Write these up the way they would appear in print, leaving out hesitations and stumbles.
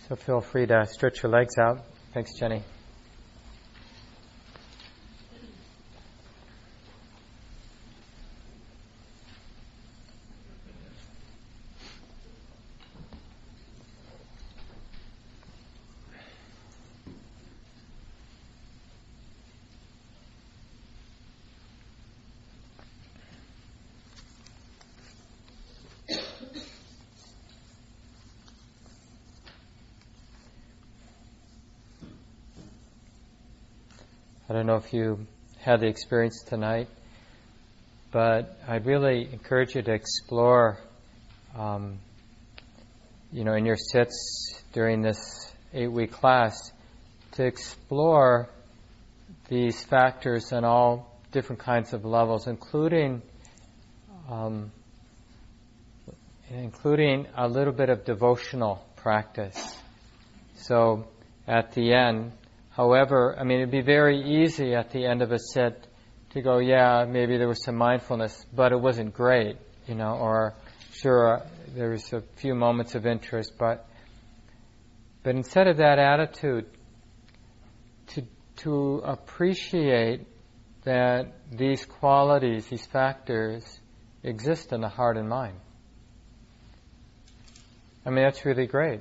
So feel free to stretch your legs out. Thanks, Jenny. I don't know if you had the experience tonight, but I'd really encourage you to explore, in your sits during this 8-week class, to explore these factors on all different kinds of levels, including a little bit of devotional practice. So at the end, however, it'd be very easy at the end of a sit to go, yeah, maybe there was some mindfulness, but it wasn't great, or sure, there was a few moments of interest, but instead of that attitude, to appreciate that these qualities, these factors, exist in the heart and mind. That's really great.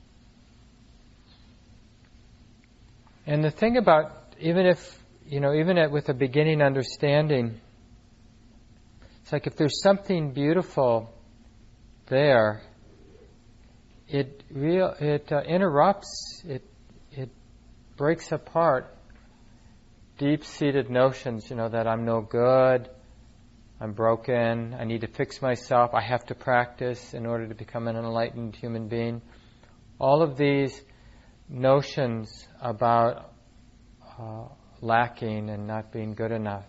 And the thing about, even with a beginning understanding, it's like if there's something beautiful there, it interrupts, it breaks apart deep-seated notions, that I'm no good, I'm broken, I need to fix myself, I have to practice in order to become an enlightened human being. All of these notions about lacking and not being good enough.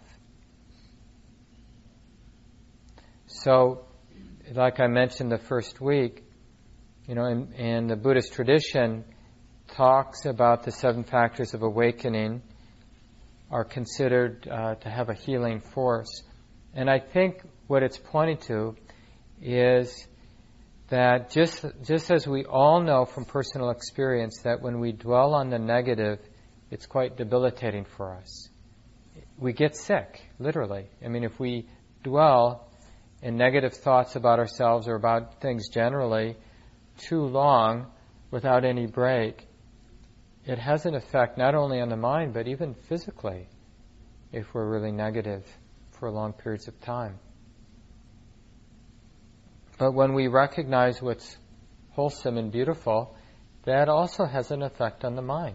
So, like I mentioned the first week, in the Buddhist tradition, talks about the 7 factors of awakening are considered to have a healing force. And I think what it's pointing to is that just as we all know from personal experience that when we dwell on the negative, it's quite debilitating for us. We get sick, literally. If we dwell in negative thoughts about ourselves or about things generally too long without any break, it has an effect not only on the mind but even physically if we're really negative for long periods of time. But when we recognize what's wholesome and beautiful, that also has an effect on the mind.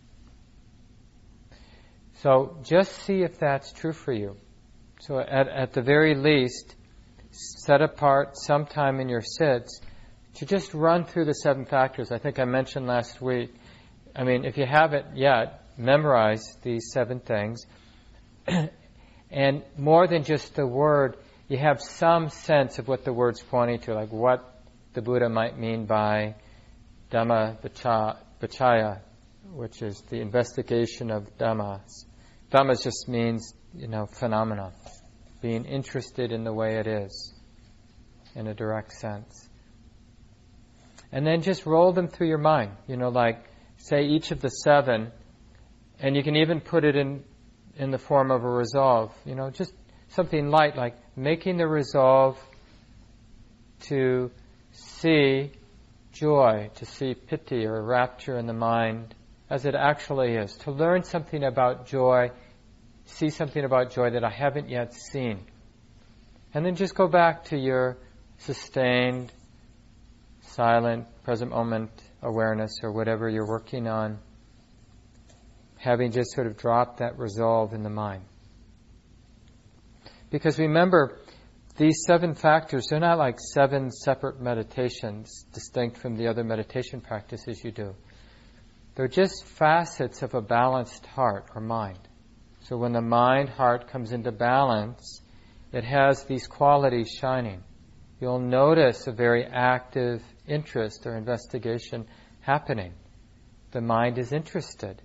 So just see if that's true for you. So at the very least, set apart some time in your sits to just run through the 7 factors. I think I mentioned last week. If you haven't yet, memorize these 7 things. And more than just the word, you have some sense of what the word's pointing to, like what the Buddha might mean by Dhamma Vichaya, which is the investigation of Dhammas. Dhammas just means, phenomena, being interested in the way it is, in a direct sense. And then just roll them through your mind, like say each of the 7, and you can even put it in the form of a resolve, just something light like making the resolve to see joy, to see piti or rapture in the mind as it actually is, to learn something about joy, see something about joy that I haven't yet seen. And then just go back to your sustained, silent, present moment awareness or whatever you're working on, having just sort of dropped that resolve in the mind. Because remember, these 7 factors, they're not like 7 separate meditations distinct from the other meditation practices you do. They're just facets of a balanced heart or mind. So when the mind-heart comes into balance, it has these qualities shining. You'll notice a very active interest or investigation happening. The mind is interested.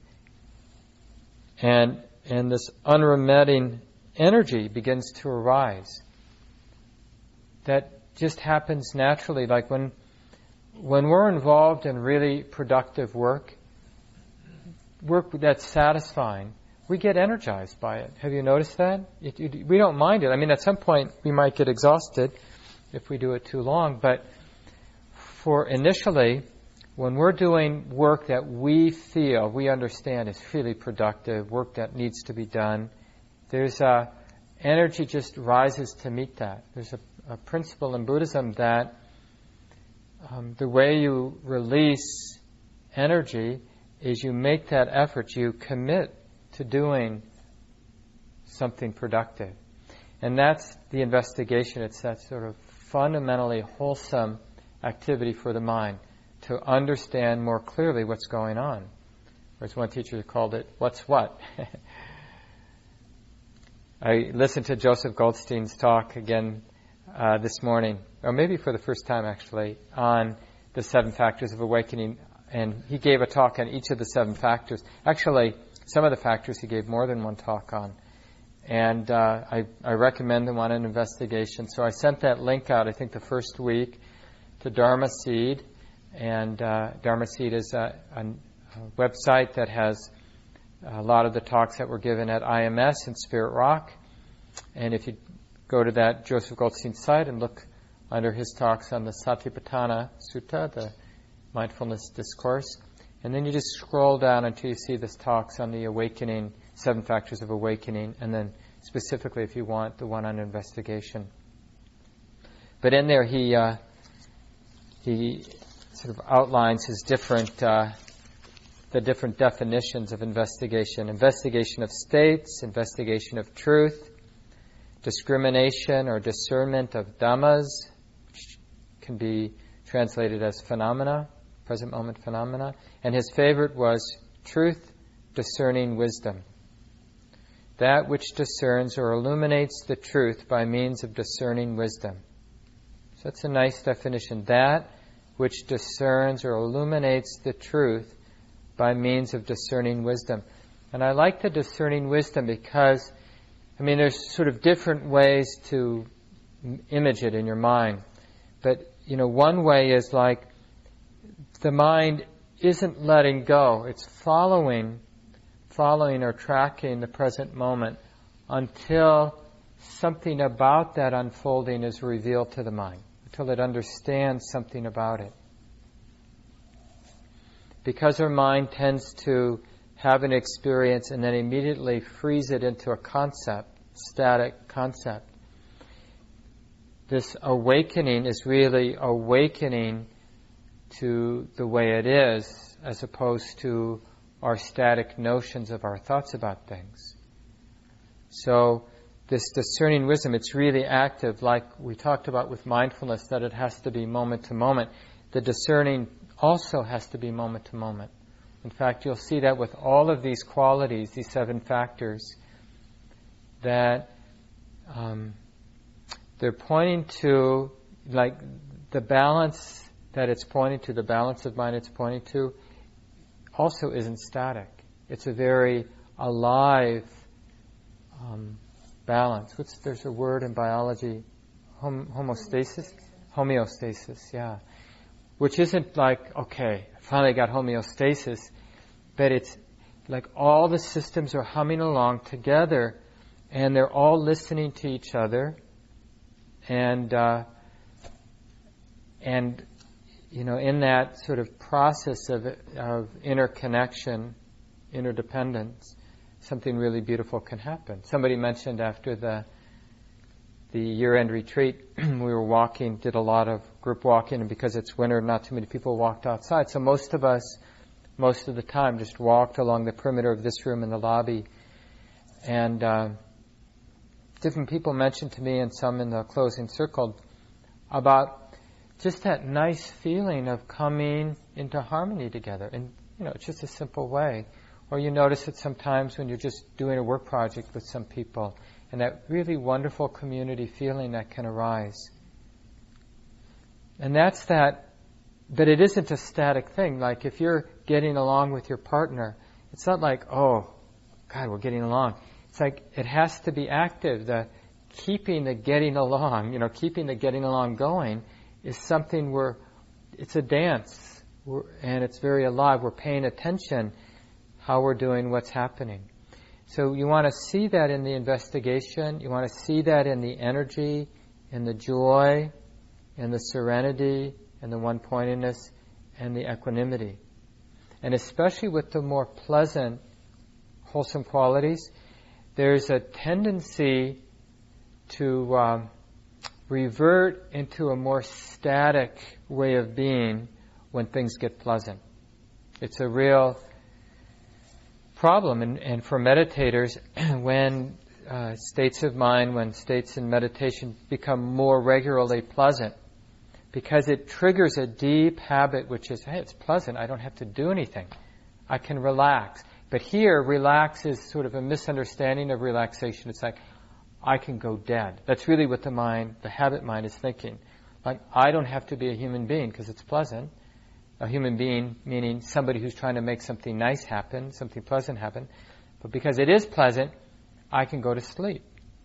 And this unremitting energy begins to arise. That just happens naturally. Like when when we're involved in really productive work that's satisfying, we get energized by it. Have you noticed that? We don't mind it. I mean, at some point we might get exhausted if we do it too long, but for initially, when we're doing work that we feel, we understand is really productive, work that needs to be done, there's energy just rises to meet that. There's a principle in Buddhism that the way you release energy is you make that effort, you commit to doing something productive. And that's the investigation. It's that sort of fundamentally wholesome activity for the mind to understand more clearly what's going on. Or as one teacher called it, what's what? I listened to Joseph Goldstein's talk again this morning, or maybe for the first time actually, on the 7 factors of awakening. And he gave a talk on each of the 7 factors. Actually, some of the factors he gave more than one talk on. And I recommend the one on investigation. So I sent that link out, I think, the first week to Dharma Seed. And Dharma Seed is a website that has a lot of the talks that were given at IMS in Spirit Rock. And if you go to that Joseph Goldstein site and look under his talks on the Satipatthana Sutta, the mindfulness discourse, and then you just scroll down until you see this talks on the awakening, 7 factors of awakening, and then specifically, if you want, the one on investigation. But in there, he sort of outlines his the different definitions of investigation. Investigation of states, investigation of truth, discrimination or discernment of dhammas, which can be translated as phenomena, present moment phenomena. And his favorite was truth, discerning wisdom. That which discerns or illuminates the truth by means of discerning wisdom. So that's a nice definition. That which discerns or illuminates the truth by means of discerning wisdom. And I like the discerning wisdom because, I mean, there's sort of different ways to image it in your mind. But, one way is like the mind isn't letting go. It's following or tracking the present moment until something about that unfolding is revealed to the mind, until it understands something about it. Because our mind tends to have an experience and then immediately freeze it into a concept, static concept. This awakening is really awakening to the way it is, as opposed to our static notions of our thoughts about things. So this discerning wisdom, it's really active, like we talked about with mindfulness, that it has to be moment to moment. The discerning also has to be moment to moment. In fact, you'll see that with all of these qualities, these 7 factors, that they're pointing to, like, the balance that it's pointing to, the balance of mind it's pointing to, also isn't static. It's a very alive balance. There's a word in biology, homeostasis? Homeostasis, yeah. Which isn't like, okay, I finally got homeostasis, but it's like all the systems are humming along together, and they're all listening to each other, and in that sort of process of interconnection, interdependence, something really beautiful can happen. Somebody mentioned after the year-end retreat, we were walking, did a lot of group walking, and because it's winter, not too many people walked outside. So most of us, most of the time, just walked along the perimeter of this room in the lobby. And different people mentioned to me, and some in the closing circle, about just that nice feeling of coming into harmony together. And, it's just a simple way. Or you notice it sometimes when you're just doing a work project with some people, and that really wonderful community feeling that can arise. And that's that, but it isn't a static thing. Like if you're getting along with your partner, it's not like, oh, God, we're getting along. It's like it has to be active. Keeping the getting along going is something it's a dance, and it's very alive. We're paying attention how we're doing, what's happening. So you want to see that in the investigation. You want to see that in the energy, in the joy, in the serenity, in the one-pointedness, and the equanimity. And especially with the more pleasant, wholesome qualities, there's a tendency to revert into a more static way of being when things get pleasant. It's a real problem, and for meditators, when states of mind, when states in meditation become more regularly pleasant, because it triggers a deep habit which is, hey, it's pleasant, I don't have to do anything. I can relax. But here, relax is sort of a misunderstanding of relaxation. It's like, I can go dead. That's really what the mind, the habit mind, is thinking. Like, I don't have to be a human being because it's pleasant. A human being meaning somebody who's trying to make something nice happen, something pleasant happen. But because it is pleasant, I can go to sleep.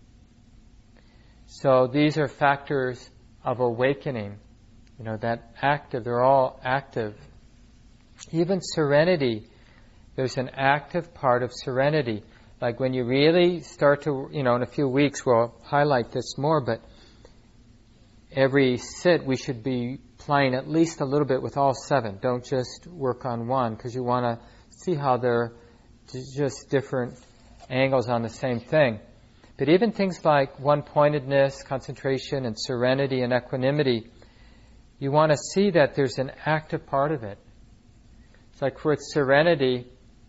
So these are factors of awakening. You know, that active, they're all active. Even serenity, there's an active part of serenity. Like when you really start to, in a few weeks we'll highlight this more, but every sit we should be playing at least a little bit with all 7. Don't just work on one, because you want to see how they're just different angles on the same thing. But even things like one-pointedness, concentration, and serenity and equanimity, you want to see that there's an active part of it. It's like for its serenity,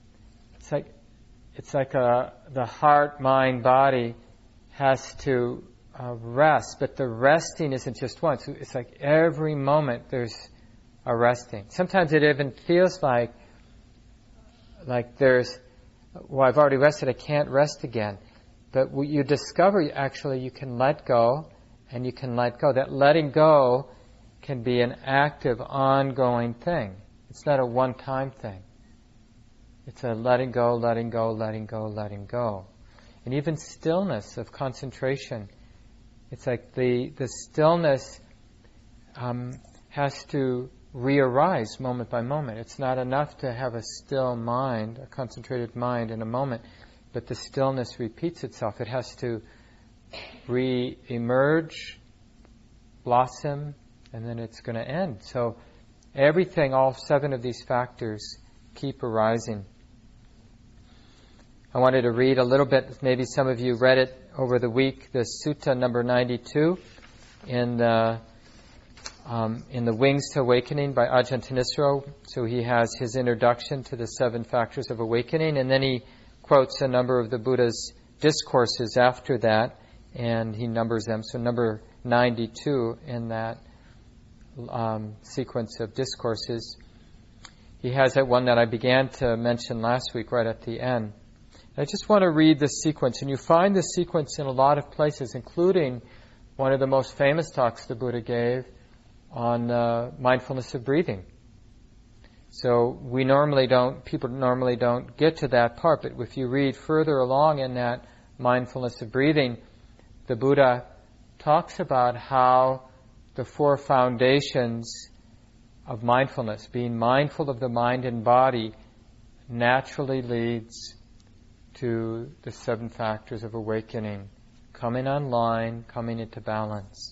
it's like the heart, mind, body has to rest, but the resting isn't just once. It's like every moment there's a resting. Sometimes it even feels like there's, well, I've already rested, I can't rest again. But what you discover, actually, you can let go, and you can let go. That letting go can be an active, ongoing thing. It's not a one-time thing. It's a letting go, letting go, letting go, letting go. And even stillness of concentration, it's like the stillness has to re-arise moment by moment. It's not enough to have a still mind, a concentrated mind in a moment, but the stillness repeats itself. It has to re-emerge, blossom, and then it's going to end. So everything, all 7 of these factors keep arising. I wanted to read a little bit, maybe some of you read it over the week, the Sutta number 92 in the Wings to Awakening by Ajahn Thanissaro. So he has his introduction to the 7 factors of awakening, and then he quotes a number of the Buddha's discourses after that, and he numbers them. So number 92 in that sequence of discourses. He has that one that I began to mention last week right at the end. I just want to read the sequence, and you find the sequence in a lot of places, including one of the most famous talks the Buddha gave on mindfulness of breathing. So people normally don't get to that part, but if you read further along in that mindfulness of breathing, the Buddha talks about how the 4 foundations of mindfulness, being mindful of the mind and body, naturally leads to the 7 factors of awakening, coming online, coming into balance.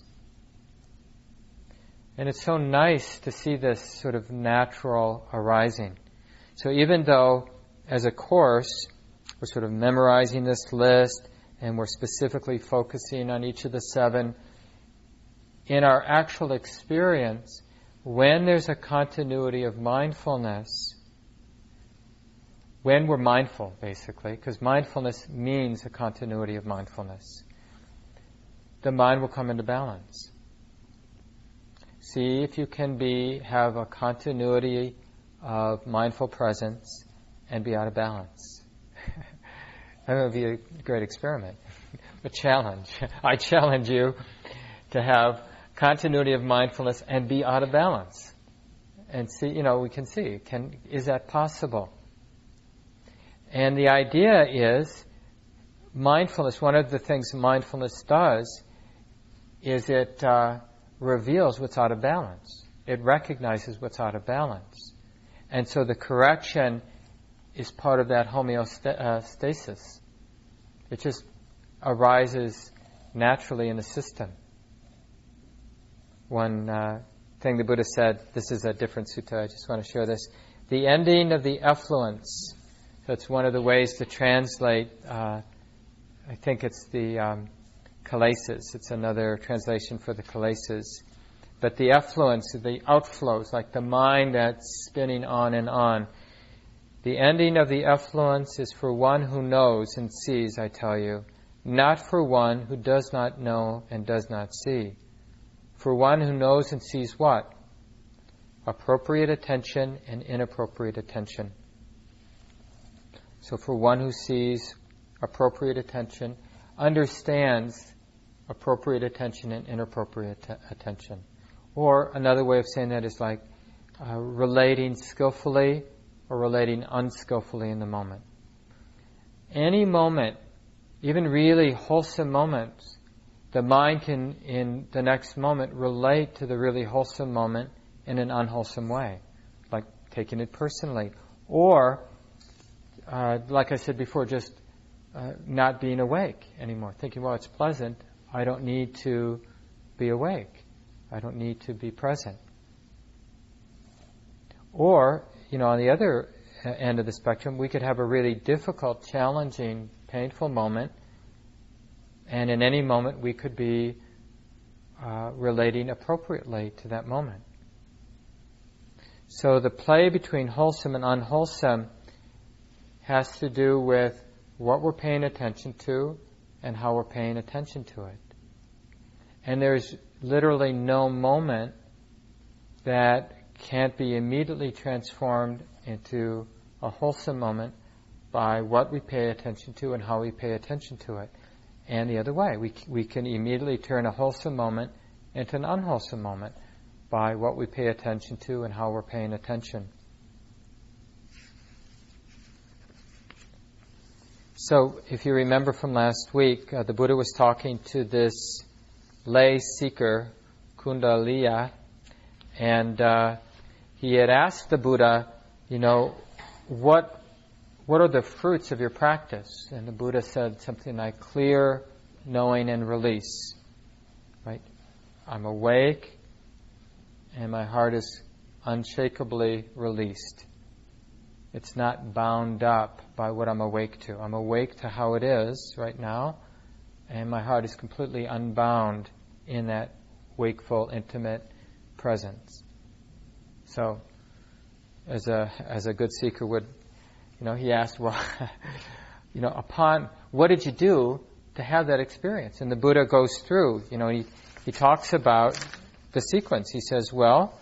And it's so nice to see this sort of natural arising. So even though, as a course, we're sort of memorizing this list, and we're specifically focusing on each of the 7, in our actual experience, when there's a continuity of mindfulness, when we're mindful, basically, because mindfulness means a continuity of mindfulness, the mind will come into balance. See if you can have a continuity of mindful presence and be out of balance. That would be a great experiment, a challenge. I challenge you to have continuity of mindfulness and be out of balance. And see, we can see, is that possible? And the idea is, mindfulness, one of the things mindfulness does is it reveals what's out of balance. it recognizes what's out of balance. And so the correction is part of that homeostasis. It just arises naturally in the system. One thing the Buddha said, this is a different sutta, I just want to share this. The ending of the effluence, that's one of the ways to translate, I think it's the kilesas, it's another translation for the kilesas. But the effluence, the outflows, like the mind that's spinning on and on. The ending of the effluence is for one who knows and sees, I tell you, not for one who does not know and does not see. For one who knows and sees what? Appropriate attention and inappropriate attention. So for one who sees appropriate attention, understands appropriate attention and inappropriate attention. Or another way of saying that is like relating skillfully or relating unskillfully in the moment. Any moment, even really wholesome moments, the mind can, in the next moment, relate to the really wholesome moment in an unwholesome way, like taking it personally. Or, like I said before, just not being awake anymore, thinking, well, it's pleasant, I don't need to be awake. I don't need to be present. Or, on the other end of the spectrum, we could have a really difficult, challenging, painful moment, and in any moment we could be relating appropriately to that moment. So the play between wholesome and unwholesome has to do with what we're paying attention to and how we're paying attention to it. And there's literally no moment that can't be immediately transformed into a wholesome moment by what we pay attention to and how we pay attention to it. And the other way, we can immediately turn a wholesome moment into an unwholesome moment by what we pay attention to and how we're paying attention. So, if you remember from last week, the Buddha was talking to this lay seeker, Kundalaya, and he had asked the Buddha, what are the fruits of your practice? And the Buddha said something like clear, knowing, and release. Right? I'm awake, and my heart is unshakably released. It's not bound up by what I'm awake to. I'm awake to how it is right now, and my heart is completely unbound in that wakeful, intimate presence. So, as a good seeker would, he asked, well, upon what did you do to have that experience? And the Buddha goes through, he talks about the sequence. He says, well,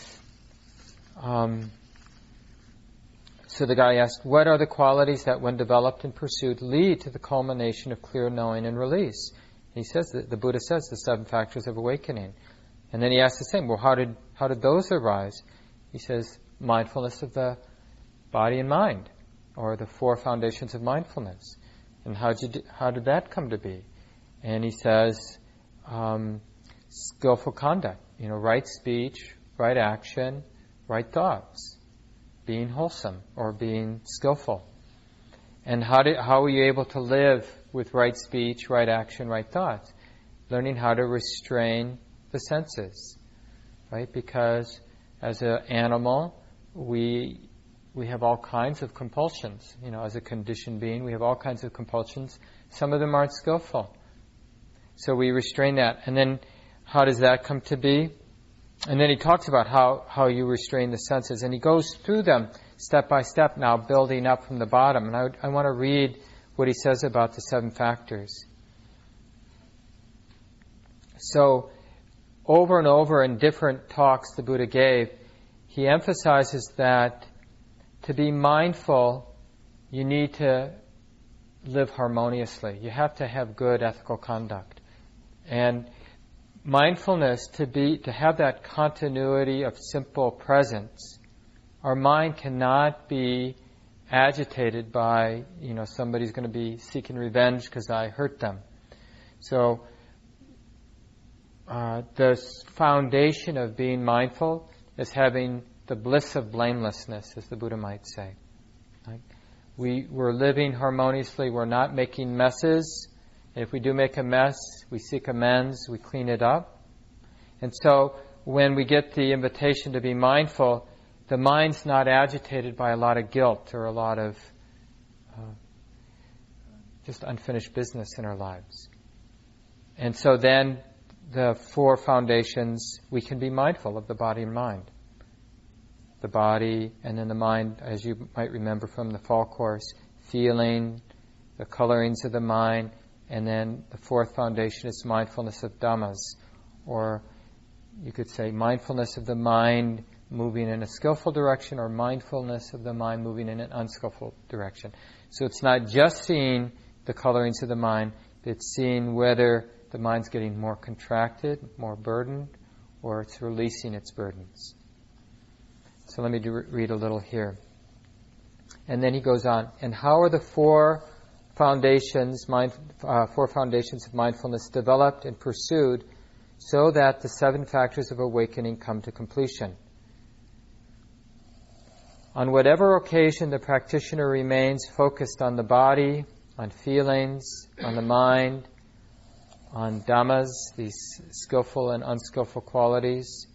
so the guy asked, what are the qualities that, when developed and pursued, lead to the culmination of clear knowing and release? He says that the Buddha says the 7 factors of awakening. And then he asks the same, well, how did those arise? He says, mindfulness of the body and mind, or the 4 foundations of mindfulness. And how did that come to be? And he says, skillful conduct, right speech, right action, right thoughts, being wholesome or being skillful. And how are you able to live with right speech, right action, right thoughts? Learning how to restrain the senses, right? Because as an animal, we have all kinds of compulsions. As a conditioned being, we have all kinds of compulsions. Some of them aren't skillful. So we restrain that. And then how does that come to be? And then he talks about how you restrain the senses. And he goes through them step by step now, building up from the bottom. And I want to read what he says about the 7 factors. So, over and over in different talks the Buddha gave, he emphasizes that to be mindful, you need to live harmoniously. You have to have good ethical conduct. And mindfulness, to have that continuity of simple presence, our mind cannot be agitated by, somebody's going to be seeking revenge because I hurt them. So, the foundation of being mindful as having the bliss of blamelessness, as the Buddha might say. Right? We're living harmoniously. We're not making messes. And if we do make a mess, we seek amends. We clean it up. And so when we get the invitation to be mindful, the mind's not agitated by a lot of guilt or a lot of just unfinished business in our lives. And so then the 4 foundations, we can be mindful of the body and mind. The body, and then the mind, as you might remember from the fall course, feeling, the colorings of the mind, and then the 4th foundation is mindfulness of dhammas, or you could say mindfulness of the mind moving in a skillful direction, or mindfulness of the mind moving in an unskillful direction. So it's not just seeing the colorings of the mind, it's seeing whether the mind's getting more contracted, more burdened, or it's releasing its burdens. So let me read a little here. And then he goes on, and how are the 4 foundations of mindfulness developed and pursued so that the 7 factors of awakening come to completion? On whatever occasion the practitioner remains focused on the body, on feelings, on the mind, on dhammas, these skillful and unskillful qualities,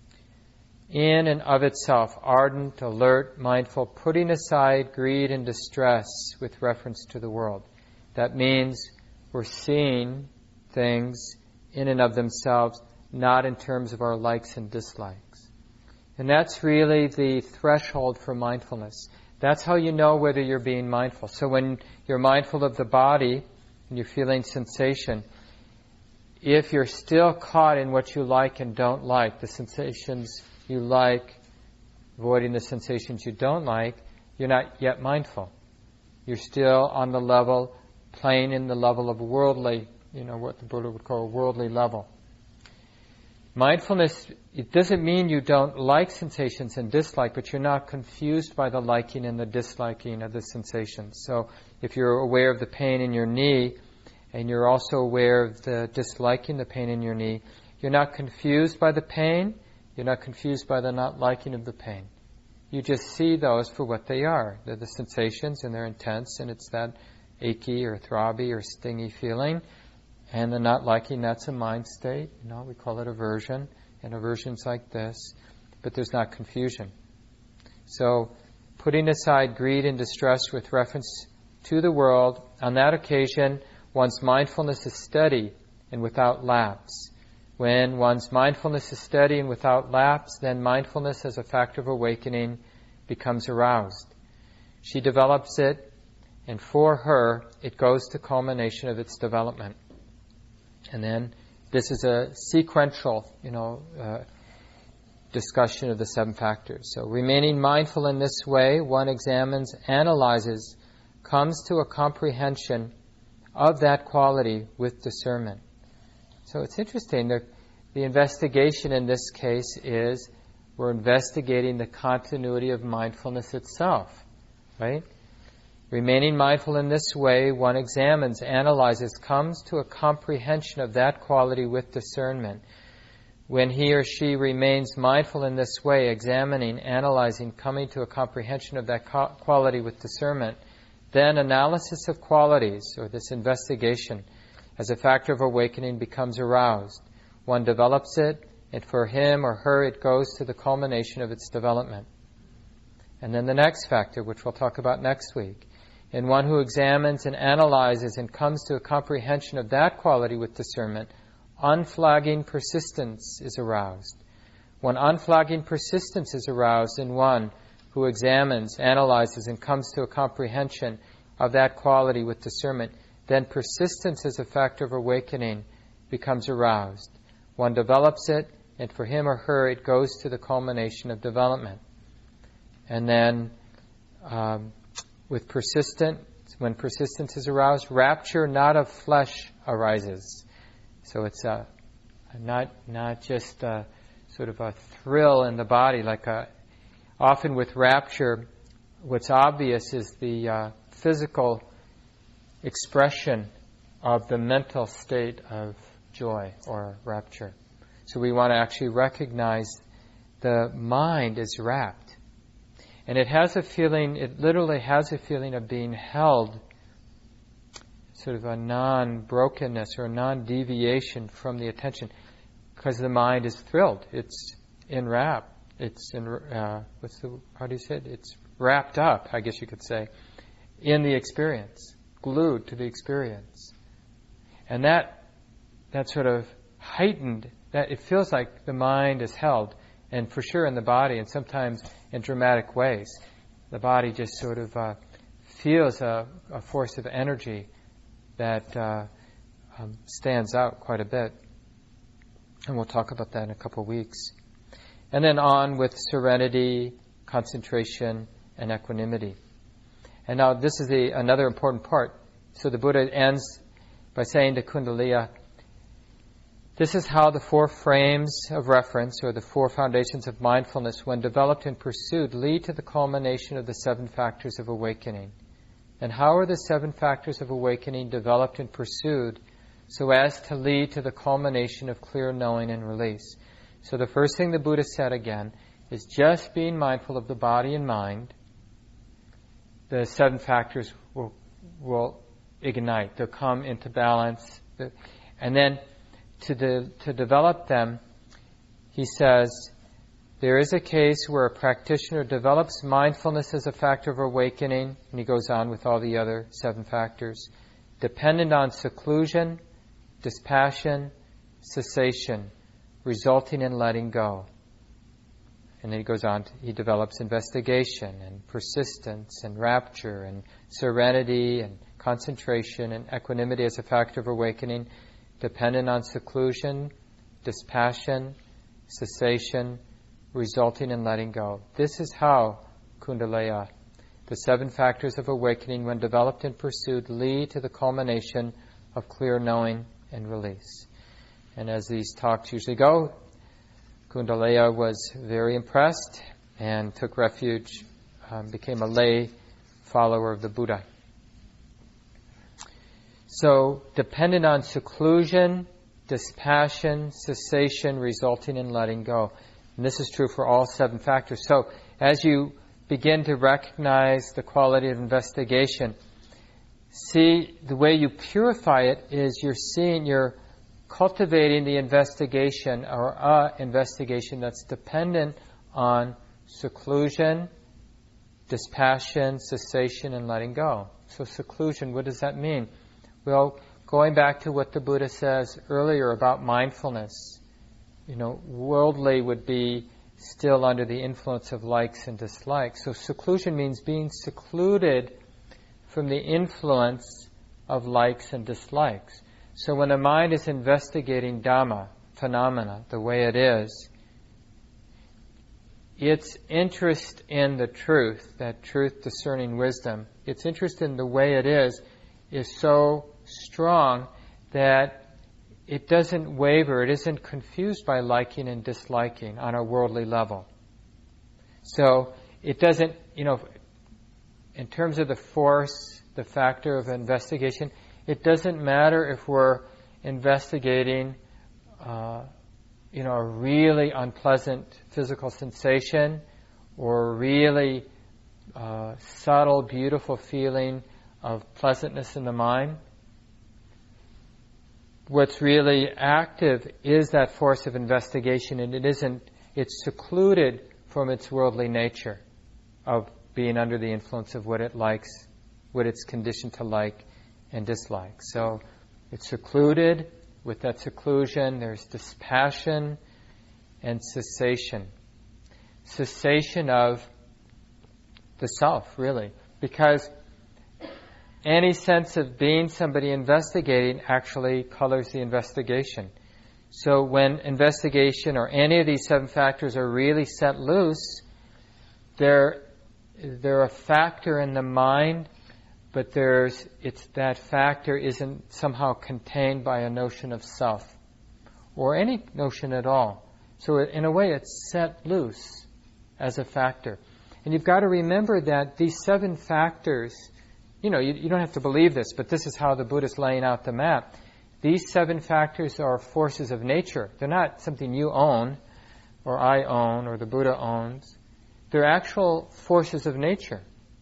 in and of itself, ardent, alert, mindful, putting aside greed and distress with reference to the world. That means we're seeing things in and of themselves, not in terms of our likes and dislikes. And that's really the threshold for mindfulness. That's how you know whether you're being mindful. So when you're mindful of the body and you're feeling sensation, if you're still caught in what you like and don't like, the sensations you like, avoiding the sensations you don't like, you're not yet mindful. You're still on the level, playing in the level of worldly, what the Buddha would call a worldly level. Mindfulness, it doesn't mean you don't like sensations and dislike, but you're not confused by the liking and the disliking of the sensations. So if you're aware of the pain in your knee, and you're also aware of the disliking the pain in your knee, you're not confused by the pain, you're not confused by the not liking of the pain. You just see those for what they are. They're the sensations, and they're intense, and it's that achy or throbby or stingy feeling. And the not liking, that's a mind state. We call it aversion. And aversion's like this. But there's not confusion. So, putting aside greed and distress with reference to the world, on that occasion, one's mindfulness is steady and without lapse. When one's mindfulness is steady and without lapse, then mindfulness as a factor of awakening becomes aroused. She develops it, and for her, it goes to culmination of its development. And then this is a sequential, discussion of the 7 factors. So remaining mindful in this way, one examines, analyzes, comes to a comprehension of that quality with discernment. So it's interesting. The investigation in this case is we're investigating the continuity of mindfulness itself, right? Remaining mindful in this way, one examines, analyzes, comes to a comprehension of that quality with discernment. When he or she remains mindful in this way, examining, analyzing, coming to a comprehension of that quality with discernment, then analysis of qualities, or this investigation, as a factor of awakening becomes aroused. One develops it, and for him or her it goes to the culmination of its development. And then the next factor, which we'll talk about next week. In one who examines and analyzes and comes to a comprehension of that quality with discernment, unflagging persistence is aroused. When unflagging persistence is aroused in one who examines, analyzes, and comes to a comprehension of that quality with discernment, then persistence as a factor of awakening becomes aroused. One develops it, and for him or her it goes to the culmination of development. And then when persistence is aroused, rapture not of flesh arises. So it's not just sort of a thrill in the body. Often with rapture, what's obvious is the physical expression of the mental state of joy or rapture. So we want to actually recognize the mind is wrapped. And it has a feeling, it literally has a feeling of being held, sort of a non-brokenness or a non-deviation from the attention, because the mind is thrilled. It's enwrapped. It's how do you say it? It's wrapped up, I guess you could say, in the experience, glued to the experience. And that sort of heightened, that it feels like the mind is held, and for sure in the body, and sometimes in dramatic ways. The body just sort of feels a force of energy that stands out quite a bit. And we'll talk about that in a couple of weeks. And then on with serenity, concentration, and equanimity. And now this is another important part. So the Buddha ends by saying to Kundalini, this is how the 4 frames of reference, or the 4 foundations of mindfulness, when developed and pursued, lead to the culmination of the 7 factors of awakening. And how are the 7 factors of awakening developed and pursued so as to lead to the culmination of clear knowing and release? So the first thing the Buddha said again is just being mindful of the body and mind. The 7 factors will ignite. They'll come into balance. And then to develop them, he says, there is a case where a practitioner develops mindfulness as a factor of awakening, and he goes on with all the other 7 factors, dependent on seclusion, dispassion, cessation, resulting in letting go. And then he goes on, he develops investigation and persistence and rapture and serenity and concentration and equanimity as a factor of awakening, dependent on seclusion, dispassion, cessation, resulting in letting go. This is how, Kundalini, the 7 factors of awakening, when developed and pursued, lead to the culmination of clear knowing and release. And as these talks usually go, Kundalini was very impressed and took refuge, became a lay follower of the Buddha. So, dependent on seclusion, dispassion, cessation, resulting in letting go. And this is true for all 7 factors. So, as you begin to recognize the quality of investigation, see the way you purify it is you're cultivating the investigation, or a investigation that's dependent on seclusion, dispassion, cessation, and letting go. So seclusion, what does that mean? Well, going back to what the Buddha says earlier about mindfulness, worldly would be still under the influence of likes and dislikes. So seclusion means being secluded from the influence of likes and dislikes. So when the mind is investigating Dhamma, phenomena, the way it is, its interest in the truth, that truth discerning wisdom, its interest in the way it is so strong that it doesn't waver, it isn't confused by liking and disliking on a worldly level. So it doesn't, in terms of the force, the factor of investigation, it doesn't matter if we're investigating, a really unpleasant physical sensation or a really subtle, beautiful feeling of pleasantness in the mind. What's really active is that force of investigation, and it's secluded from its worldly nature of being under the influence of what it likes, what it's conditioned to like and dislike. So it's secluded. With that seclusion, there's dispassion and cessation. Cessation of the self, really. Because any sense of being somebody investigating actually colors the investigation. So when investigation or any of these 7 factors are really set loose, they're a factor in the mind, but that factor isn't somehow contained by a notion of self or any notion at all. So in a way, it's set loose as a factor. And you've got to remember that these 7 factors, you don't have to believe this, but this is how the Buddha's laying out the map. These 7 factors are forces of nature. They're not something you own or I own, or the Buddha owns. They're actual forces of nature.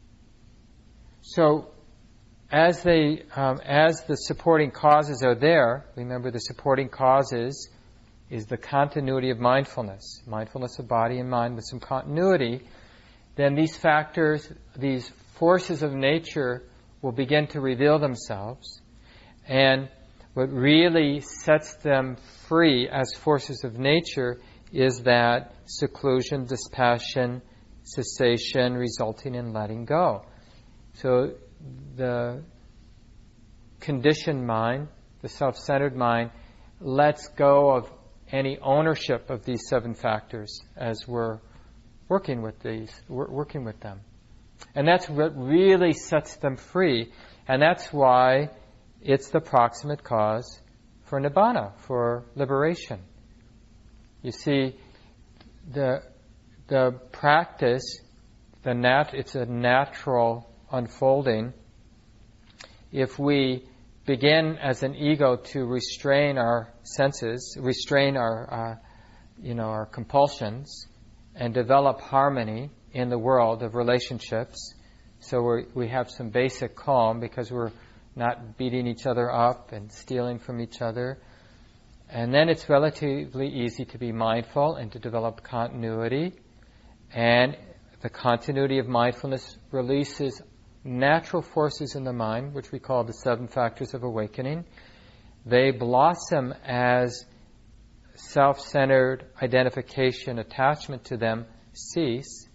So, as the supporting causes are there, remember the supporting causes is the continuity of mindfulness of body and mind with some continuity, then these factors, these forces of nature will begin to reveal themselves. And what really sets them free as forces of nature is that seclusion, dispassion, cessation resulting in letting go. So the conditioned mind, the self-centered mind, lets go of any ownership of these 7 factors as we're working with them. And that's what really sets them free. And that's why it's the proximate cause for nibbana, for liberation. You see, the practice, it's a natural unfolding. If we begin as an ego to restrain our senses, restrain our compulsions, and develop harmony in the world of relationships, so we have some basic calm because we're not beating each other up and stealing from each other. And then it's relatively easy to be mindful and to develop continuity. And the continuity of mindfulness releases natural forces in the mind, which we call the 7 factors of awakening. They blossom as self-centered identification, attachment to them cease,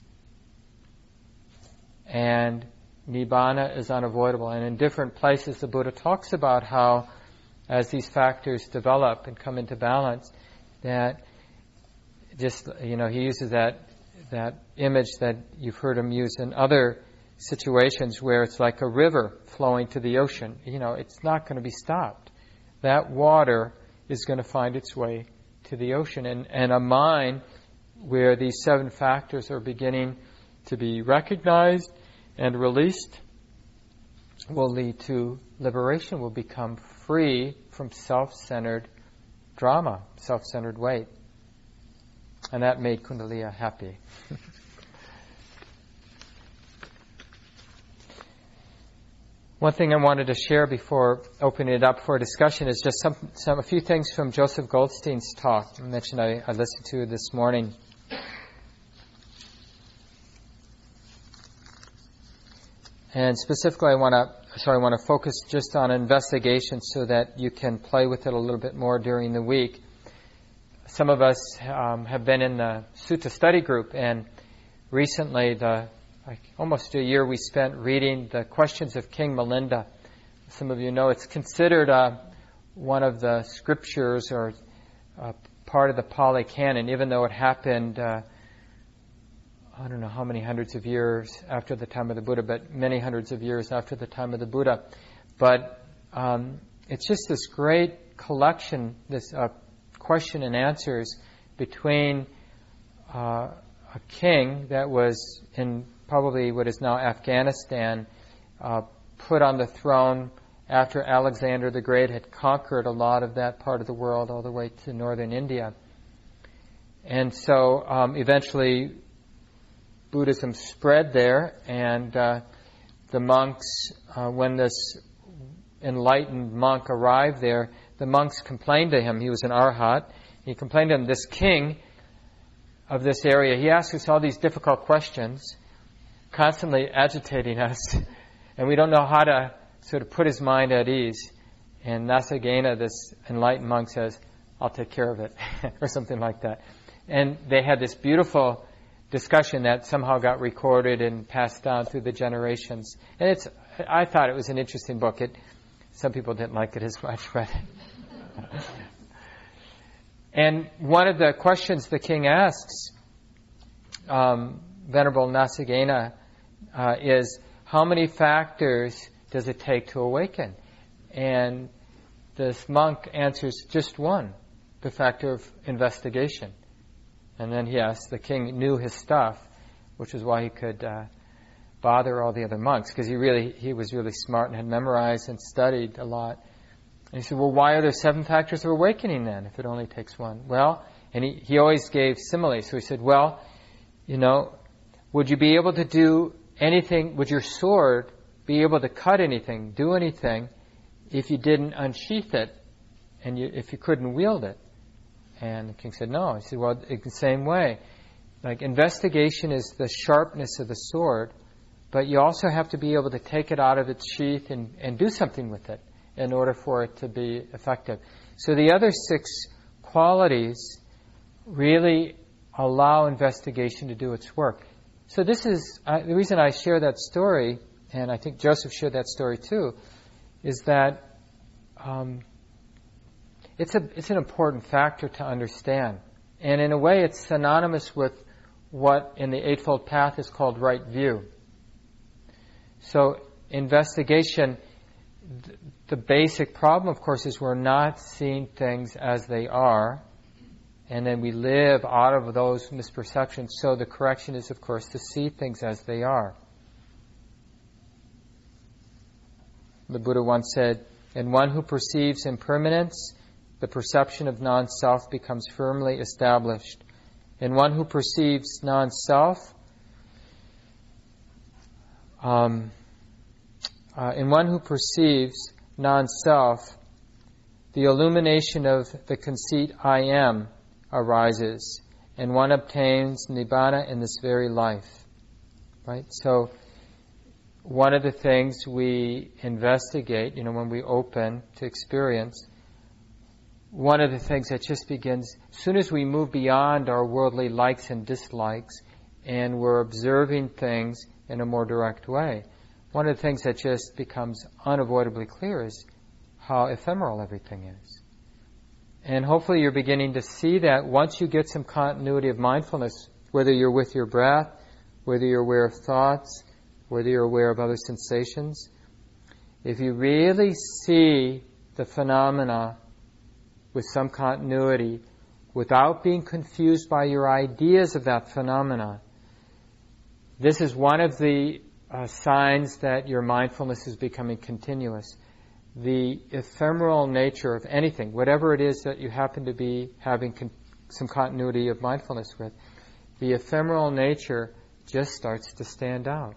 and nibbana is unavoidable. And in different places the Buddha talks about how as these factors develop and come into balance, that he uses that image that you've heard him use in other situations where it's like a river flowing to the ocean. It's not going to be stopped. That water is going to find its way to the ocean. And a mind where these 7 factors are beginning to be recognized and released will lead to liberation, will become free from self-centered drama, self-centered weight. And that made Kundalini happy. One thing I wanted to share before opening it up for discussion is just a few things from Joseph Goldstein's talk. I mentioned I listened to this morning. And specifically, I want to focus just on investigation so that you can play with it a little bit more during the week. Some of us have been in the Sutta study group, and recently, almost a year, we spent reading the Questions of King Milinda. Some of you know it's considered one of the scriptures or part of the Pali Canon, even though it happened I don't know how many hundreds of years after the time of the Buddha, but many hundreds of years after the time of the Buddha. But it's just this great collection, this question and answers between a king that was in probably what is now Afghanistan, put on the throne after Alexander the Great had conquered a lot of that part of the world all the way to northern India. And so eventually Buddhism spread there, and the monks, when this enlightened monk arrived there, the monks complained to him. He was an arhat. He complained to him, this king of this area, he asks us all these difficult questions, constantly agitating us, and we don't know how to sort of put his mind at ease. And Nasagena, this enlightened monk, says, I'll take care of it, or something like that. And they had this beautiful discussion that somehow got recorded and passed down through the generations. And I thought it was an interesting book. Some people didn't like it as much, but and one of the questions the king asks Venerable Nasagena is, how many factors does it take to awaken? And this monk answers just one, the factor of investigation. And then the king knew his stuff, which is why he could bother all the other monks, because he was really smart and had memorized and studied a lot. And he said, well, why are there 7 factors of awakening then, if it only takes one? Well, And he always gave similes. So he said, well, would you be able to do anything, would your sword be able to cut anything, do anything, if you didn't unsheath it and if you couldn't wield it? And the king said, no. He said, well, in the same way, like investigation is the sharpness of the sword, but you also have to be able to take it out of its sheath and do something with it in order for it to be effective. So the other 6 qualities really allow investigation to do its work. So this is the reason I share that story, and I think Joseph shared that story too, is that it's an important factor to understand. And in a way it's synonymous with what in the Eightfold Path is called right view. So investigation, the basic problem, of course, is we're not seeing things as they are, and then we live out of those misperceptions. So the correction is, of course, to see things as they are. The Buddha once said, in one who perceives impermanence, the perception of non-self becomes firmly established. In one who perceives non-self, the illumination of the conceit I am arises, and one obtains nibbana in this very life. Right? So, one of the things we investigate, when we open to experience, one of the things that just begins, as soon as we move beyond our worldly likes and dislikes, and we're observing things in a more direct way, one of the things that just becomes unavoidably clear is how ephemeral everything is. And hopefully you're beginning to see that once you get some continuity of mindfulness, whether you're with your breath, whether you're aware of thoughts, whether you're aware of other sensations, if you really see the phenomena with some continuity, without being confused by your ideas of that phenomena, this is one of the signs that your mindfulness is becoming continuous. The ephemeral nature of anything, whatever it is that you happen to be having some continuity of mindfulness with, the ephemeral nature just starts to stand out.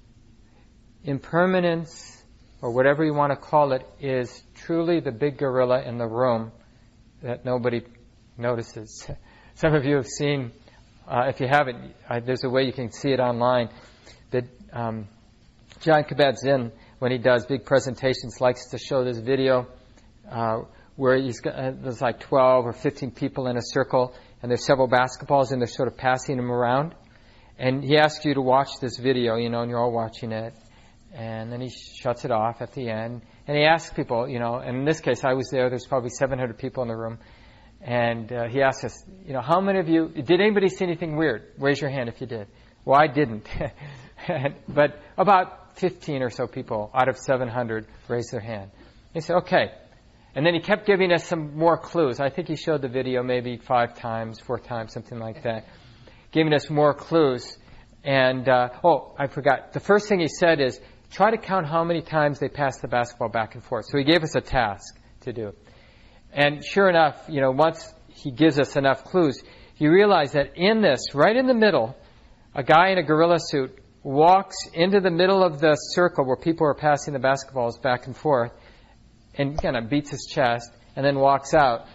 Impermanence, or whatever you want to call it, is truly the big gorilla in the room that nobody notices. Some of you have seen, if you haven't, there's a way you can see it online, that John Kabat-Zinn, when he does big presentations, likes to show this video where there's like 12 or 15 people in a circle, and there's several basketballs, and they're sort of passing them around. And he asks you to watch this video, and you're all watching it. And then he shuts it off at the end. And he asks people, and in this case I was there's probably 700 people in the room. And he asks us, how many of you, did anybody see anything weird? Raise your hand if you did. Well, I didn't. But about 15 or so people out of 700 raised their hand. He said, okay. And then he kept giving us some more clues. I think he showed the video maybe 5 times, 4 times, something like that. Giving us more clues. And, I forgot. The first thing he said is, try to count how many times they pass the basketball back and forth. So he gave us a task to do. And sure enough, once he gives us enough clues, you realize that in this, right in the middle, a guy in a gorilla suit walks into the middle of the circle where people are passing the basketballs back and forth and kind of beats his chest and then walks out.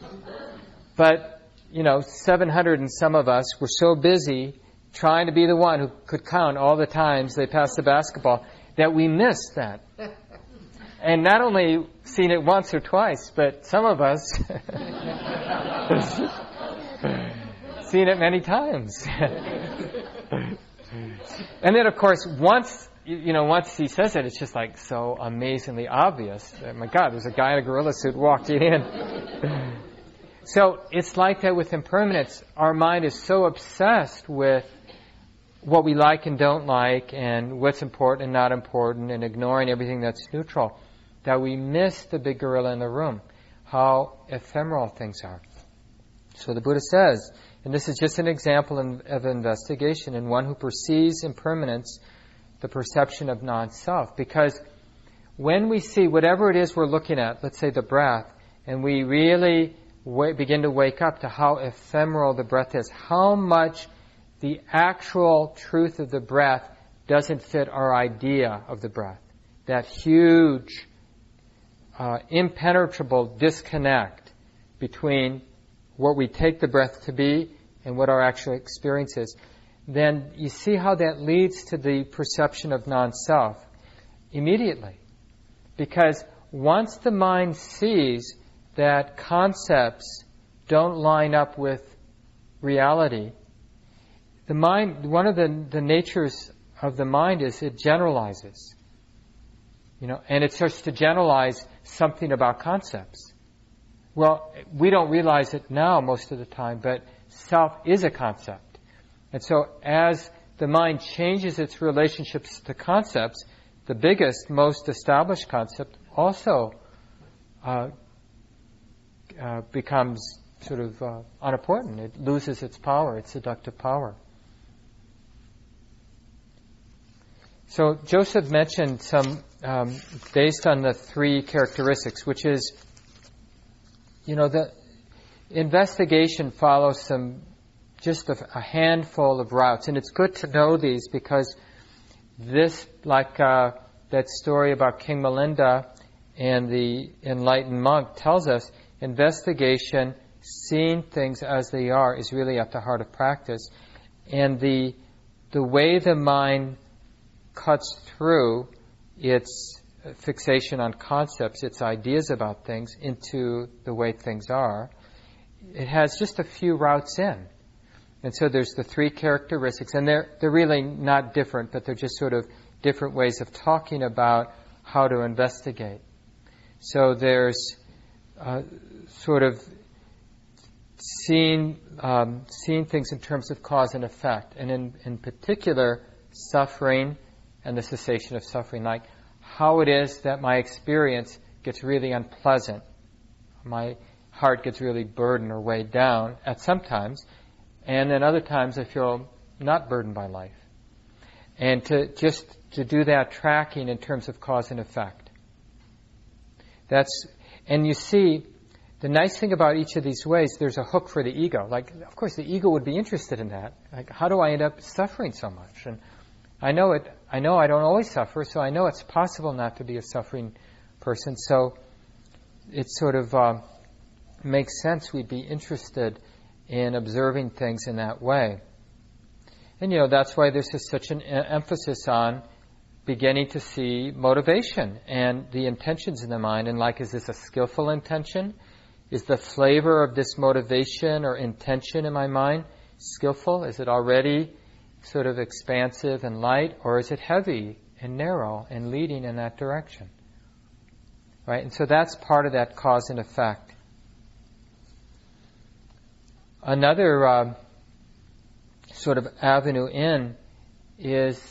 But, 700 and some of us were so busy trying to be the one who could count all the times they passed the basketball that we missed that. And not only seen it once or twice, but some of us seen it many times. And then, of course, once he says it, it's just like so amazingly obvious. Oh my God, there's a guy in a gorilla suit walking in. So it's like that with impermanence. Our mind is so obsessed with what we like and don't like and what's important and not important and ignoring everything that's neutral that we miss the big gorilla in the room, how ephemeral things are. So the Buddha says, and this is just an example of investigation, in one who perceives impermanence, the perception of non-self. Because when we see whatever it is we're looking at, let's say the breath, and we really begin to wake up to how ephemeral the breath is, how much the actual truth of the breath doesn't fit our idea of the breath. That huge, impenetrable disconnect between what we take the breath to be and what our actual experience is. Then you see how that leads to the perception of non-self immediately. Because once the mind sees that concepts don't line up with reality, the mind, one of the natures of the mind is it generalizes. And it starts to generalize something about concepts. Well, we don't realize it now most of the time, but self is a concept. And so as the mind changes its relationships to concepts, the biggest, most established concept also becomes sort of unimportant. It loses its power, its seductive power. So Joseph mentioned some, based on the three characteristics, which is, the investigation follows just a handful of routes. And it's good to know these because this, like that story about King Milinda and the enlightened monk tells us, investigation, seeing things as they are, is really at the heart of practice. And the way the mind cuts through its fixation on concepts, its ideas about things, into the way things are, it has just a few routes in. And so there's the three characteristics, and they're really not different, but they're just sort of different ways of talking about how to investigate. So there's sort of seeing things in terms of cause and effect, and in particular, suffering and the cessation of suffering, like how it is that my experience gets really unpleasant. My heart gets really burdened or weighed down at some times, and then other times I feel not burdened by life. And to do that tracking in terms of cause and effect. And you see, the nice thing about each of these ways, there's a hook for the ego. Like, of course, the ego would be interested in that. Like, how do I end up suffering so much? And I know I don't always suffer, so I know it's possible not to be a suffering person. So it sort of makes sense we'd be interested in observing things in that way. And that's why there's such an emphasis on beginning to see motivation and the intentions in the mind. And like, is this a skillful intention? Is the flavor of this motivation or intention in my mind skillful? Is it already sort of expansive and light, or is it heavy and narrow and leading in that direction? Right? And so that's part of that cause and effect. Another sort of avenue in is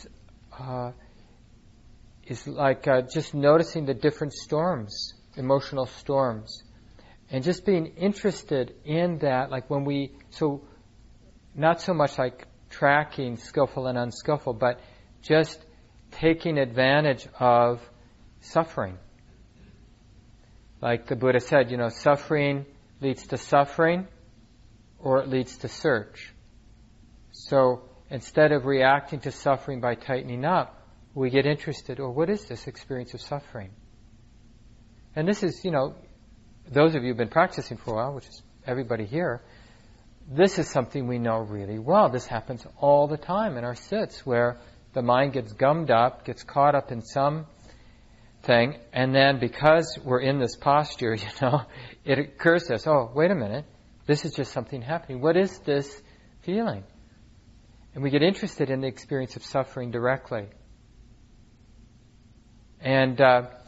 like just noticing the different storms, emotional storms, and just being interested in that, like so not so much like tracking skillful and unskillful, but just taking advantage of suffering. Like the Buddha said, suffering leads to suffering, or it leads to search. So instead of reacting to suffering by tightening up, we get interested, what is this experience of suffering? And this is, those of you who've been practicing for a while, which is everybody here, this is something we know really well. This happens all the time in our sits, where the mind gets gummed up, gets caught up in some thing, and then because we're in this posture, it occurs to us, wait a minute, this is just something happening. What is this feeling? And we get interested in the experience of suffering directly. And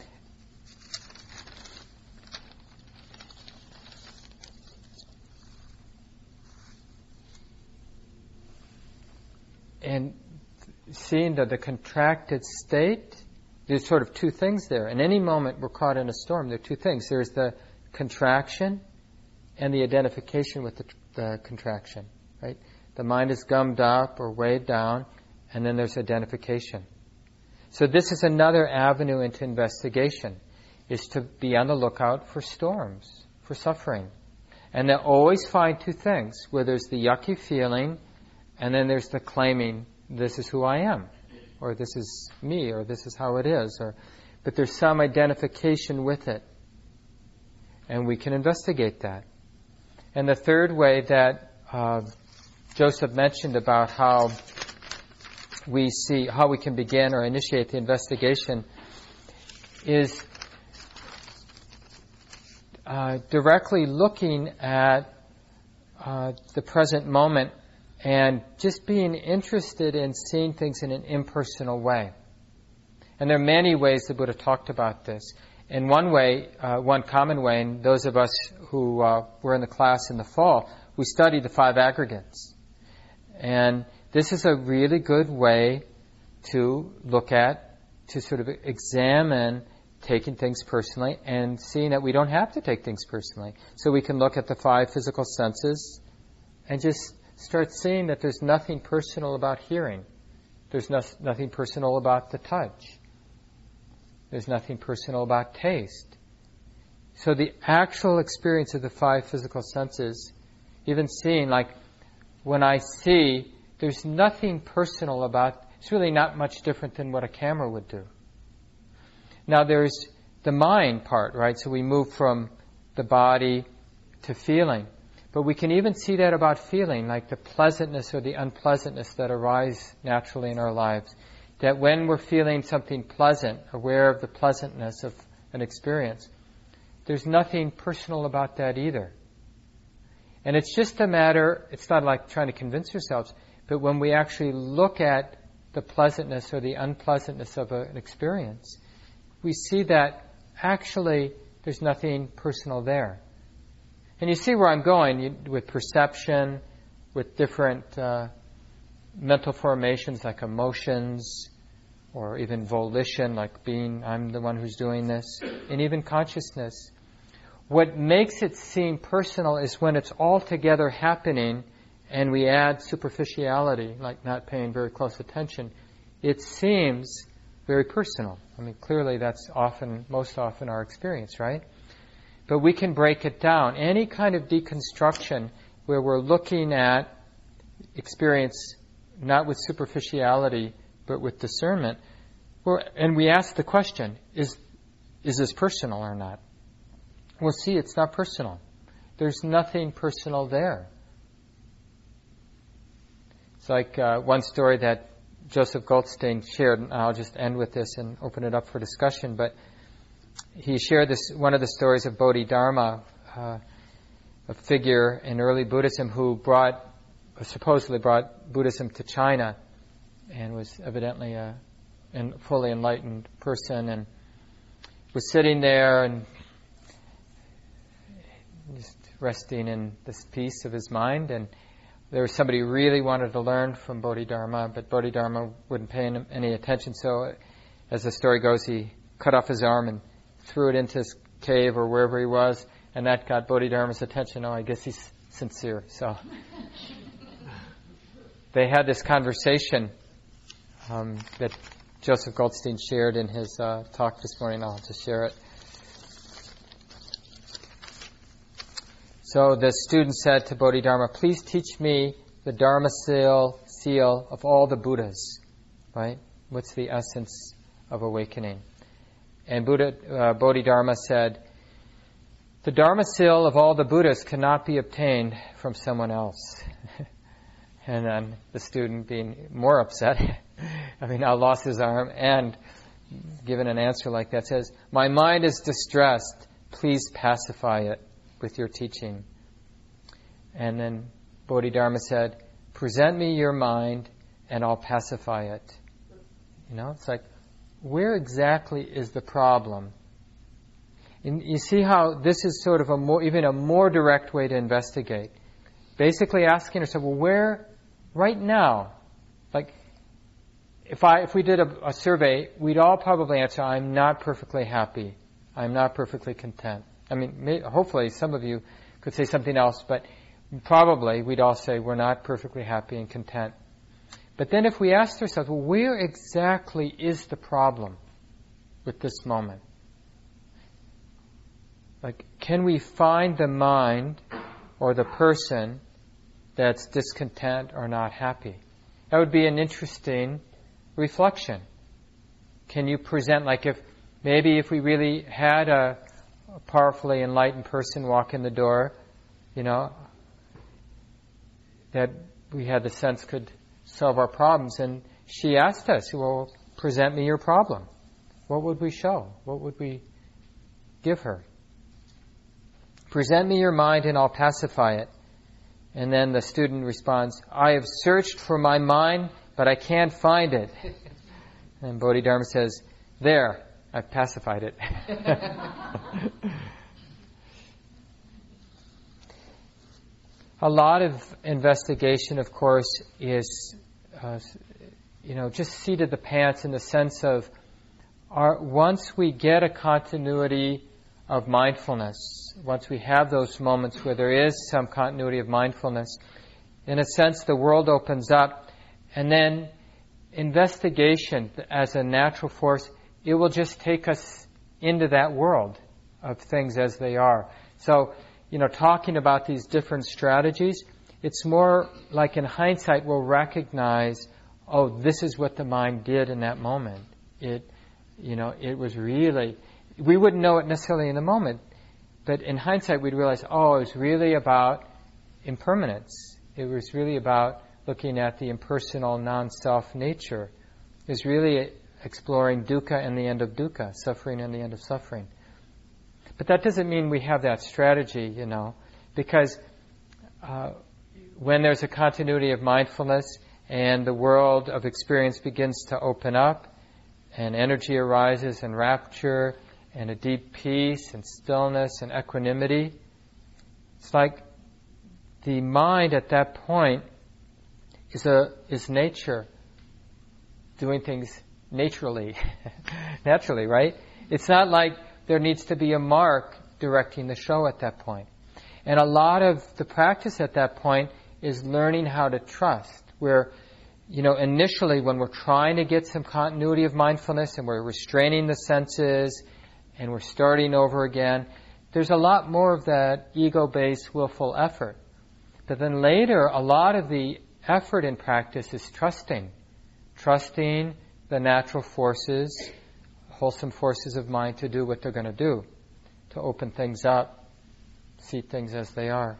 seeing the contracted state, there's sort of two things there. In any moment we're caught in a storm, there are two things. There's the contraction and the identification with the contraction, right? The mind is gummed up or weighed down, and then there's identification. So this is another avenue into investigation, is to be on the lookout for storms, for suffering. And they'll always find two things, where there's the yucky feeling, and then there's the claiming, this is who I am, or this is me, or this is how it is, but there's some identification with it. And we can investigate that. And the third way that Joseph mentioned about how we can begin or initiate the investigation is directly looking at the present moment and just being interested in seeing things in an impersonal way. And there are many ways the Buddha talked about this. In one way, one common way, and those of us who were in the class in the fall, we studied the 5 aggregates. And this is a really good way to look at, to sort of examine taking things personally and seeing that we don't have to take things personally. So we can look at the 5 physical senses and just start seeing that there's nothing personal about hearing. There's nothing personal about the touch. There's nothing personal about taste. So the actual experience of the 5 physical senses, even seeing, like when I see, there's nothing personal about, it's really not much different than what a camera would do. Now there's the mind part, right? So we move from the body to feeling. But we can even see that about feeling, like the pleasantness or the unpleasantness that arise naturally in our lives. That when we're feeling something pleasant, aware of the pleasantness of an experience, there's nothing personal about that either. And it's just a matter, it's not like trying to convince ourselves, but when we actually look at the pleasantness or the unpleasantness of an experience, we see that actually there's nothing personal there. And you see where I'm going with perception, with different mental formations like emotions, or even volition, like being, I'm the one who's doing this, and even consciousness. What makes it seem personal is when it's all together happening and we add superficiality, like not paying very close attention. It seems very personal. I mean, clearly that's most often our experience, right? But we can break it down. Any kind of deconstruction where we're looking at experience not with superficiality, but with discernment, and we ask the question, is this personal or not? We'll see it's not personal. There's nothing personal there. It's like one story that Joseph Goldstein shared, and I'll just end with this and open it up for discussion, but he shared one of the stories of Bodhidharma, a figure in early Buddhism who supposedly brought Buddhism to China and was evidently a fully enlightened person, and was sitting there and just resting in this peace of his mind. And there was somebody who really wanted to learn from Bodhidharma, but Bodhidharma wouldn't pay him any attention. So, as the story goes, he cut off his arm and threw it into his cave or wherever he was, and that got Bodhidharma's attention. Oh, I guess he's sincere. So they had this conversation that Joseph Goldstein shared in his talk this morning. I'll just share it. So the student said to Bodhidharma, please teach me the Dharma seal of all the Buddhas, right? What's the essence of awakening? And Bodhidharma said, the Dharma seal of all the Buddhas cannot be obtained from someone else. And then the student, being more upset, I lost his arm, and given an answer like that, says, my mind is distressed, please pacify it with your teaching. And then Bodhidharma said, present me your mind and I'll pacify it. It's like, where exactly is the problem? And you see how this is sort of even a more direct way to investigate. Basically asking yourself, well, where, right now, like, if we did a survey, we'd all probably answer, I'm not perfectly happy. I'm not perfectly content. Hopefully some of you could say something else, but probably we'd all say we're not perfectly happy and content. But then if we asked ourselves, well, where exactly is the problem with this moment? Like, can we find the mind or the person that's discontent or not happy? That would be an interesting reflection. Can you present, like if we really had a powerfully enlightened person walk in the door, that we had the sense could solve our problems, and she asked us, well, present me your problem. What would we show? What would we give her? Present me your mind and I'll pacify it. And then the student responds, I have searched for my mind, but I can't find it. And Bodhidharma says, there, I've pacified it. A lot of investigation, of course, is, just seat of the pants in the sense of once we get a continuity of mindfulness, once we have those moments where there is some continuity of mindfulness, in a sense the world opens up, and then investigation as a natural force, it will just take us into that world of things as they are. So, talking about these different strategies, it's more like in hindsight we'll recognize, oh, this is what the mind did in that moment. It was really, we wouldn't know it necessarily in the moment, but in hindsight we'd realize, oh, it was really about impermanence. It was really about looking at the impersonal, non-self nature. It was really exploring dukkha and the end of dukkha, suffering and the end of suffering. But that doesn't mean we have that strategy, because when there's a continuity of mindfulness and the world of experience begins to open up and energy arises and rapture and a deep peace and stillness and equanimity, it's like the mind at that point is nature doing things naturally, right? It's not like there needs to be a mark directing the show at that point. And a lot of the practice at that point is learning how to trust, where, initially when we're trying to get some continuity of mindfulness and we're restraining the senses and we're starting over again, there's a lot more of that ego-based willful effort. But then later, a lot of the effort in practice is trusting the natural forces, wholesome forces of mind to do what they're going to do, to open things up, see things as they are.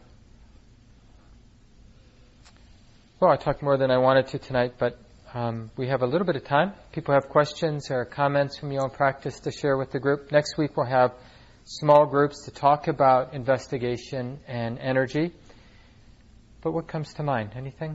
Well, I talked more than I wanted to tonight, but we have a little bit of time. People have questions or comments from your own practice to share with the group. Next week we'll have small groups to talk about investigation and energy. But what comes to mind? Anything?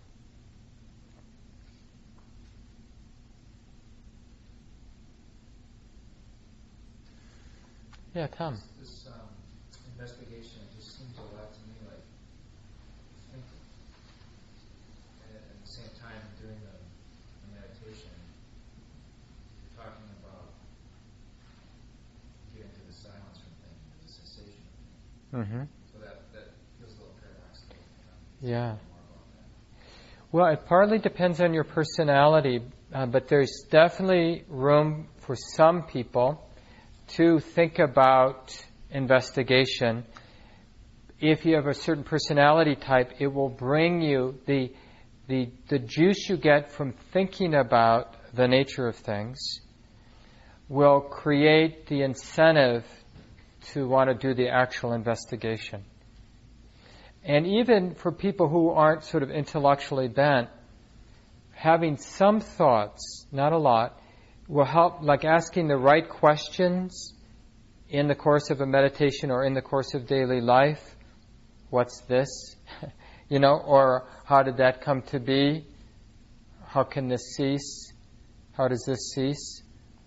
Yeah, Tom. This investigation, it just seems a lot to me like thinking. And at the same time, during the meditation, you're talking about getting to the silence from things, the cessation of things. Mm-hmm. So that feels a little paradoxical. Yeah. Well, it partly depends on your personality, but there's definitely room for some people to think about investigation. If you have a certain personality type, it will bring you the juice you get from thinking about the nature of things will create the incentive to want to do the actual investigation. And even for people who aren't sort of intellectually bent, having some thoughts, not a lot, will help, like asking the right questions in the course of a meditation or in the course of daily life. What's this? Or how did that come to be? How can this cease? How does this cease?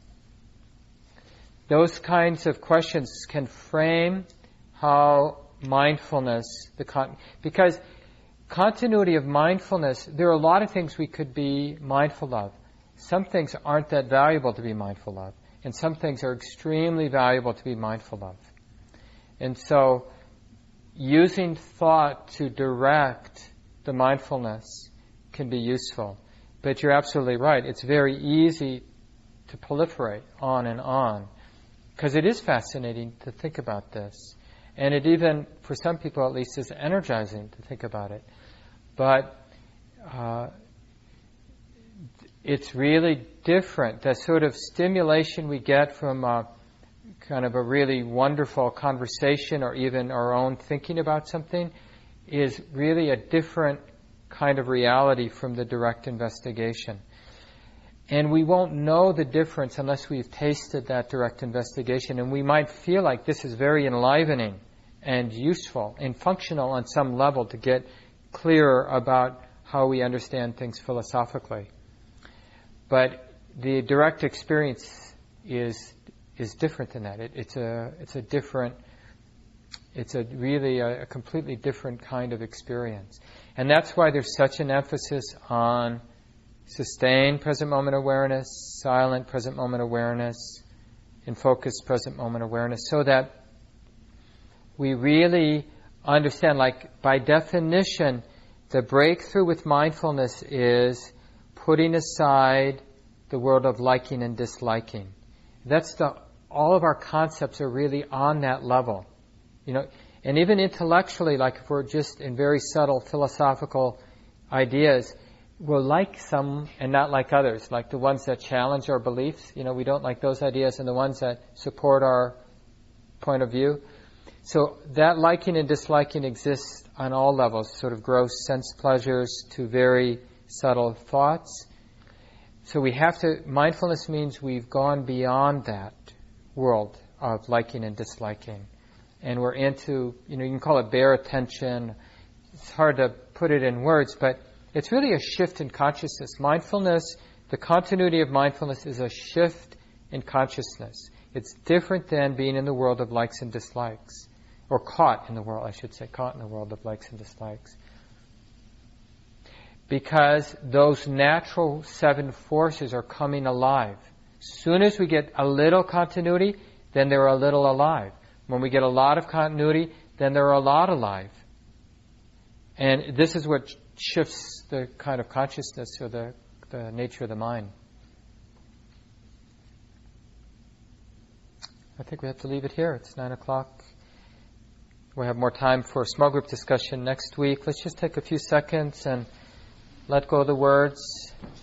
Those kinds of questions can frame how mindfulness, because continuity of mindfulness, there are a lot of things we could be mindful of. Some things aren't that valuable to be mindful of, and some things are extremely valuable to be mindful of. And so, using thought to direct the mindfulness can be useful. But you're absolutely right, it's very easy to proliferate on and on, because it is fascinating to think about this. And it even, for some people at least, is energizing to think about it. But it's really different. The sort of stimulation we get from kind of a really wonderful conversation or even our own thinking about something is really a different kind of reality from the direct investigation. And we won't know the difference unless we've tasted that direct investigation. And we might feel like this is very enlivening and useful and functional on some level to get clearer about how we understand things philosophically. But the direct experience is different than that. It's really a completely different kind of experience. And that's why there's such an emphasis on sustained present moment awareness, silent present moment awareness, and focused present moment awareness, so that we really understand, like by definition, the breakthrough with mindfulness is putting aside the world of liking and disliking. All of our concepts are really on that level. And even intellectually, like if we're just in very subtle philosophical ideas, we'll like some and not like others, like the ones that challenge our beliefs. We don't like those ideas, and the ones that support our point of view. So that liking and disliking exists on all levels, sort of gross sense pleasures to very subtle thoughts. So mindfulness means we've gone beyond that world of liking and disliking. And we're into, you can call it bare attention. It's hard to put it in words, but it's really a shift in consciousness. Mindfulness, the continuity of mindfulness is a shift in consciousness. It's different than being in the world of likes and dislikes. Or caught in the world of likes and dislikes. Because those natural seven forces are coming alive. As soon as we get a little continuity, then they're a little alive. When we get a lot of continuity, then they're a lot alive. And this is what shifts the kind of consciousness or the nature of the mind. I think we have to leave it here. It's 9:00. We'll have more time for a small group discussion next week. Let's just take a few seconds and let go of the words.